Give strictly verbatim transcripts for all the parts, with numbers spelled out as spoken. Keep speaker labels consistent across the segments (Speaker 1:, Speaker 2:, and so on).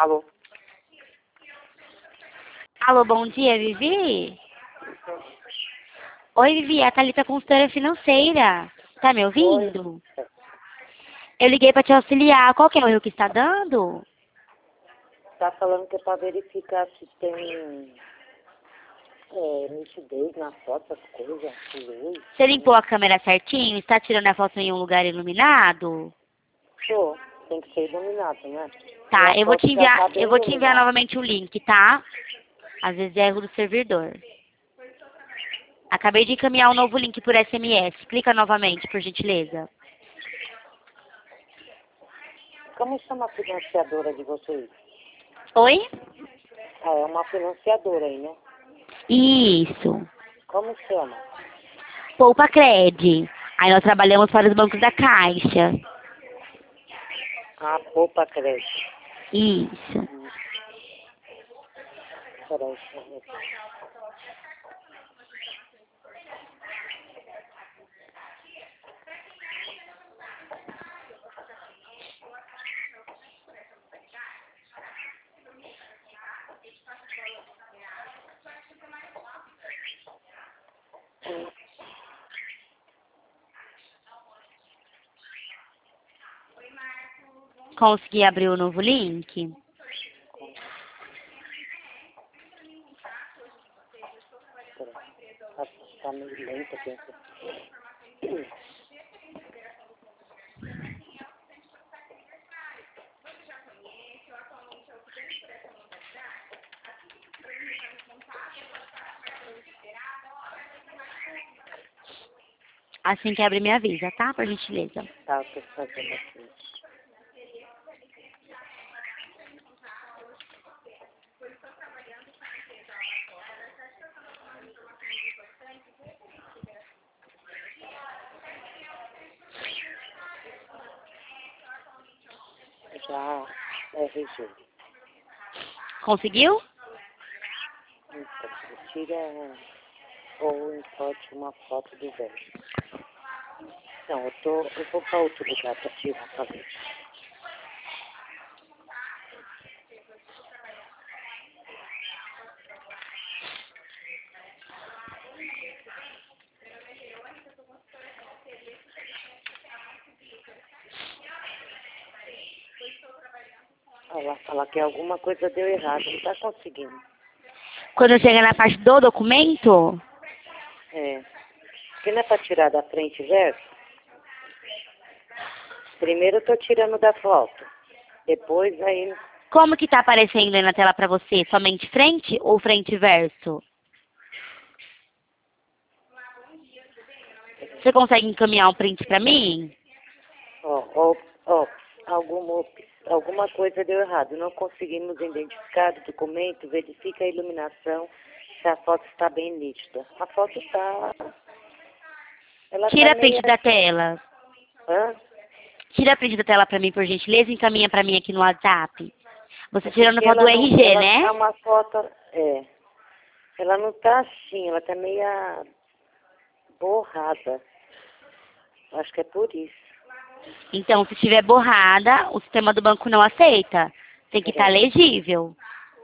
Speaker 1: Alô?
Speaker 2: Alô, bom dia, Vivi? Oi, Vivi, a Thalita, consultora financeira. Tá me ouvindo?
Speaker 1: Oi.
Speaker 2: Eu liguei pra te auxiliar. Qual que é o erro que está dando?
Speaker 1: Tá falando que é pra verificar se tem é, nitidez na foto, as coisas, luz.
Speaker 2: Você limpou a câmera certinho? Está tirando a foto em um lugar iluminado?
Speaker 1: Pô, tem que ser iluminado, né? E
Speaker 2: Tá,
Speaker 1: a
Speaker 2: eu vou te
Speaker 1: foto já
Speaker 2: enviar,
Speaker 1: tá bem
Speaker 2: eu vou te enviar
Speaker 1: iluminada.
Speaker 2: novamente o link, tá? Às vezes é erro do servidor. Acabei de encaminhar um novo link por S M S. Clica novamente, por gentileza.
Speaker 1: Como chama a financiadora de vocês?
Speaker 2: Oi?
Speaker 1: Ah, é uma financiadora aí, né?
Speaker 2: Isso.
Speaker 1: Como chama?
Speaker 2: Poupa Cred. Aí nós trabalhamos para os bancos da Caixa.
Speaker 1: Ah, Poupa Crédito.
Speaker 2: Isso.
Speaker 1: Peraí, deixa eu ver.
Speaker 2: Consegui abrir o novo link?
Speaker 1: Tá, tá meio lenta, pensa.
Speaker 2: Assim que abrir, me avisa, tá? Por gentileza.
Speaker 1: Tá, eu tô fazendo aqui. Já R G.
Speaker 2: Conseguiu?
Speaker 1: Então, tira ou importe uma foto do velho. Não, eu tô. Eu vou pra outro lugar pra tirar pra ver. Ela fala que alguma coisa deu errado, não tá conseguindo.
Speaker 2: Quando chega na parte do documento,
Speaker 1: É. Porque não é pra tirar da frente e verso? Primeiro eu tô tirando da foto. Depois aí.
Speaker 2: como que tá aparecendo aí na tela pra você? Somente frente ou frente e verso? Você consegue encaminhar um print pra mim?
Speaker 1: Ó, ó, ó, alguma, alguma coisa deu errado. Não conseguimos identificar o documento, verifica a iluminação, se a foto está bem nítida. A foto está. Ela
Speaker 2: Tira
Speaker 1: está
Speaker 2: a print
Speaker 1: meio.
Speaker 2: da tela.
Speaker 1: Hã?
Speaker 2: Tira a print da tela pra mim, por gentileza, e encaminha pra mim aqui no WhatsApp. Você
Speaker 1: É
Speaker 2: tirando
Speaker 1: porque
Speaker 2: foto
Speaker 1: ela
Speaker 2: do
Speaker 1: não.
Speaker 2: R G,
Speaker 1: Ela está
Speaker 2: né?
Speaker 1: uma foto. É. Ela não está assim, ela está meio borrada. Acho que é por isso.
Speaker 2: Então, se tiver borrada, o sistema do banco não aceita. Tem que estar
Speaker 1: É.
Speaker 2: legível.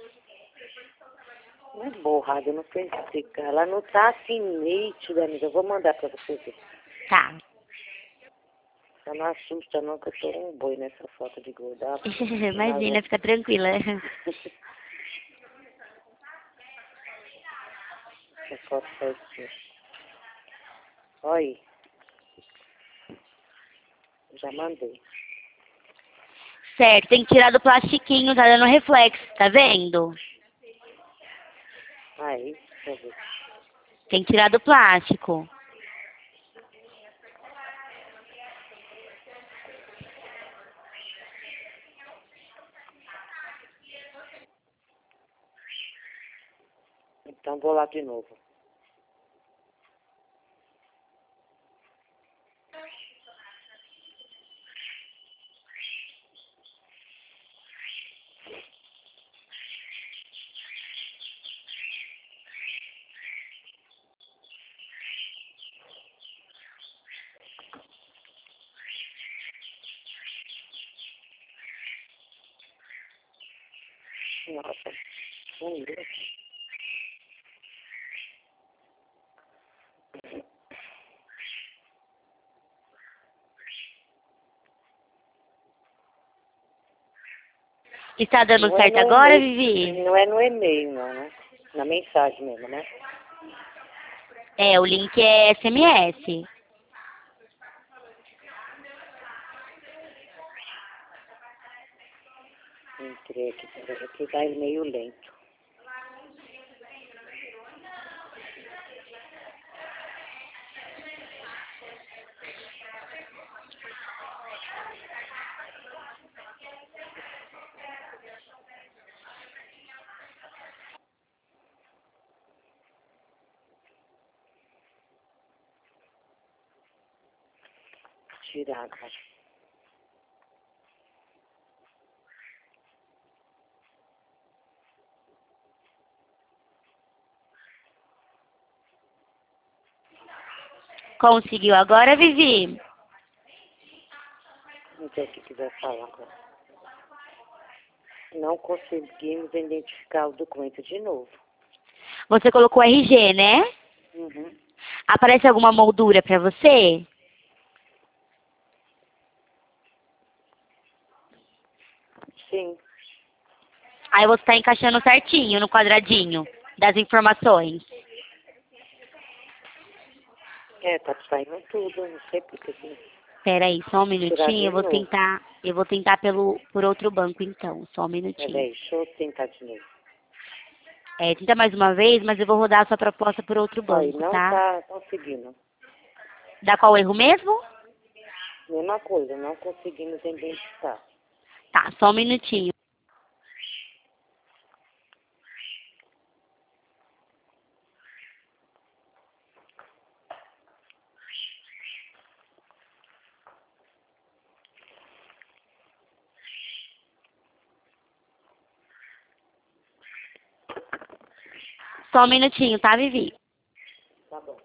Speaker 1: Não é borrada, eu não sei explicar. Ela não está assim nítida, amiga. Eu vou mandar para você ver.
Speaker 2: Tá.
Speaker 1: Só não assusta não que eu sou um boi nessa foto de gordar.
Speaker 2: Imagina, fica tranquila.
Speaker 1: Essa foto certinha. Olha aí. Já mandei.
Speaker 2: Certo, tem que tirar do plastiquinho, tá dando reflexo, tá vendo?
Speaker 1: Aí, deixa eu ver.
Speaker 2: Tem que tirar do plástico.
Speaker 1: Então vou lá de novo. Nossa, sumiu.
Speaker 2: Está dando
Speaker 1: Não é
Speaker 2: certo
Speaker 1: no
Speaker 2: agora,
Speaker 1: e-mail,
Speaker 2: Vivi?
Speaker 1: não é no e-mail, não, né? Na mensagem mesmo, né?
Speaker 2: É, o link é S M S.
Speaker 1: Entrei aqui, peraí, aqui tá meio lento. Tirar agora.
Speaker 2: Conseguiu agora, Vivi?
Speaker 1: Não sei o que quiser falar agora. Não conseguimos identificar o documento de novo.
Speaker 2: Você colocou R G, né?
Speaker 1: Uhum.
Speaker 2: Aparece alguma moldura pra você?
Speaker 1: Sim.
Speaker 2: Aí você tá encaixando certinho no quadradinho das informações.
Speaker 1: É, tá saindo tudo, não sei por que. que-
Speaker 2: Espera aí, só um
Speaker 1: Tirar
Speaker 2: minutinho,
Speaker 1: de
Speaker 2: eu vou
Speaker 1: novo.
Speaker 2: tentar, eu vou tentar pelo por outro banco então, só um
Speaker 1: Peraí,
Speaker 2: minutinho.
Speaker 1: deixa eu tentar de novo.
Speaker 2: É, tenta mais uma vez, mas eu vou rodar a sua proposta por outro
Speaker 1: Aí,
Speaker 2: banco,
Speaker 1: não
Speaker 2: tá?
Speaker 1: tá conseguindo.
Speaker 2: Dá qual erro mesmo?
Speaker 1: Mesma coisa, não conseguimos identificar.
Speaker 2: Tá, só um minutinho. Só um minutinho, tá, Vivi?
Speaker 1: Tá bom.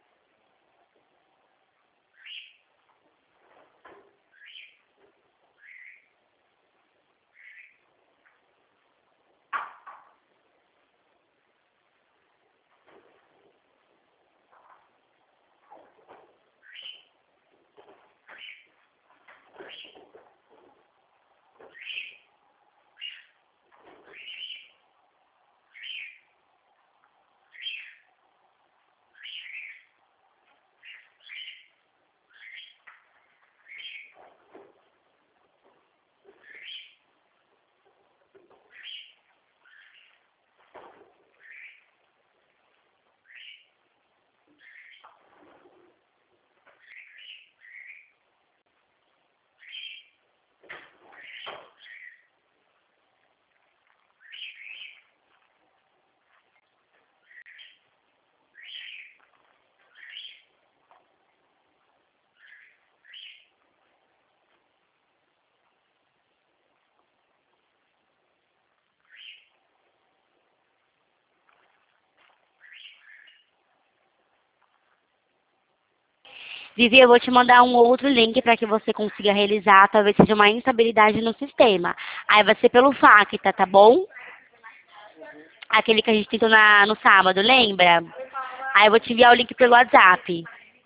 Speaker 2: Vivi, eu vou te mandar um outro link para que você consiga realizar, talvez seja uma instabilidade no sistema. Aí vai ser pelo Facta, tá bom? Aquele que a gente tentou na, no sábado, lembra? Aí eu vou te enviar o link pelo WhatsApp.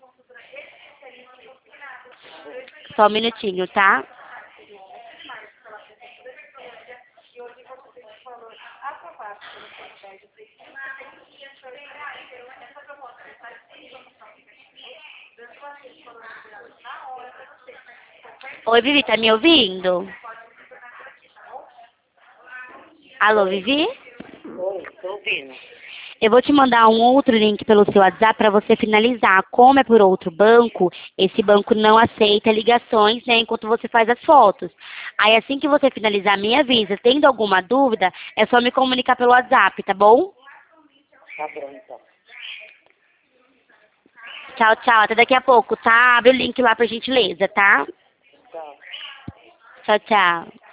Speaker 2: Só um minutinho, tá? Oi, Vivi, tá me ouvindo? Alô,
Speaker 1: Oi,
Speaker 2: Vivi?
Speaker 1: oi, tô ouvindo.
Speaker 2: Eu vou te mandar um outro link pelo seu WhatsApp para você finalizar. Como é por outro banco, esse banco não aceita ligações, né, enquanto você faz as fotos. Aí assim que você finalizar, me avisa. Tendo alguma dúvida, é só me comunicar pelo WhatsApp, tá bom?
Speaker 1: Tá bom, então.
Speaker 2: Tchau, tchau. Até daqui a pouco, tá? Abre o link lá, por gentileza, tá?
Speaker 1: Tchau.
Speaker 2: Tchau, tchau.